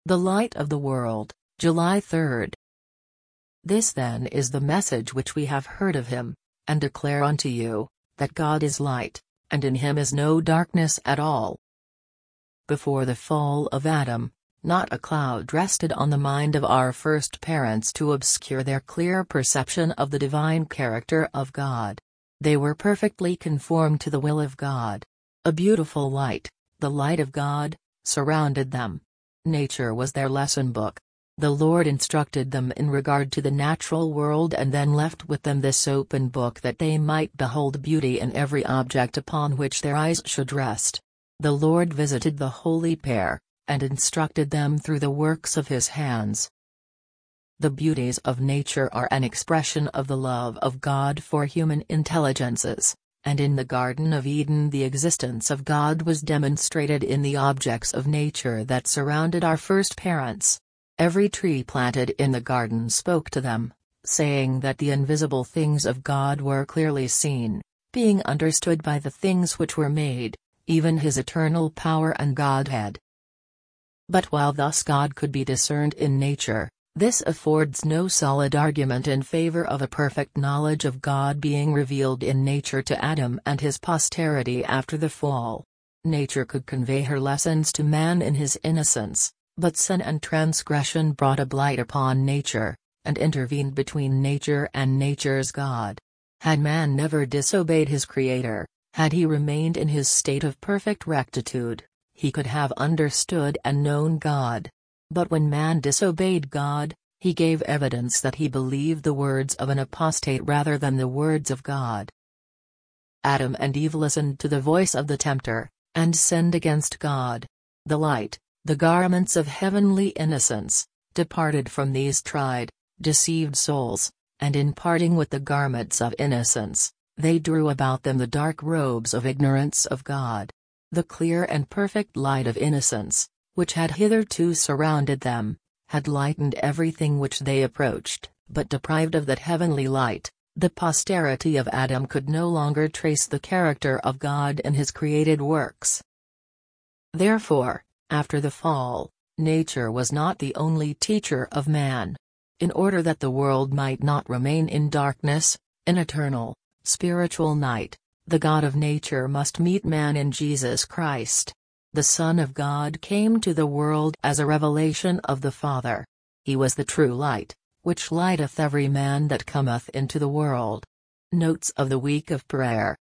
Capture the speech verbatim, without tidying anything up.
The light of the world, July third. This then is the message which we have heard of him, and declare unto you, that God is light, and in him is no darkness at all. Before the fall of Adam, not a cloud rested on the mind of our first parents to obscure their clear perception of the divine character of God. They were perfectly conformed to the will of God. A beautiful light, the light of God, surrounded them. Nature was their lesson book. The Lord instructed them in regard to the natural world and then left with them this open book that they might behold beauty in every object upon which their eyes should rest. The Lord visited the holy pair, and instructed them through the works of his hands. The beauties of nature are an expression of the love of God for human intelligences, and in the Garden of Eden the existence of God was demonstrated in the objects of nature that surrounded our first parents. Every tree planted in the garden spoke to them, saying that the invisible things of God were clearly seen, being understood by the things which were made, even his eternal power and Godhead. But while thus God could be discerned in nature, this affords no solid argument in favor of a perfect knowledge of God being revealed in nature to Adam and his posterity after the fall. Nature could convey her lessons to man in his innocence, but sin and transgression brought a blight upon nature, and intervened between nature and nature's God. Had man never disobeyed his Creator, had he remained in his state of perfect rectitude, he could have understood and known God. But when man disobeyed God, he gave evidence that he believed the words of an apostate rather than the words of God. Adam and Eve listened to the voice of the tempter, and sinned against God. The light, the garments of heavenly innocence, departed from these tried, deceived souls, and in parting with the garments of innocence, they drew about them the dark robes of ignorance of God. The clear and perfect light of innocence, which had hitherto surrounded them, had lightened everything which they approached, but deprived of that heavenly light, the posterity of Adam could no longer trace the character of God in his created works. Therefore, after the fall, nature was not the only teacher of man. In order that the world might not remain in darkness, in eternal, spiritual night, the God of nature must meet man in Jesus Christ. The Son of God came to the world as a revelation of the Father. He was the true light, which lighteth every man that cometh into the world. Notes of the Week of Prayer.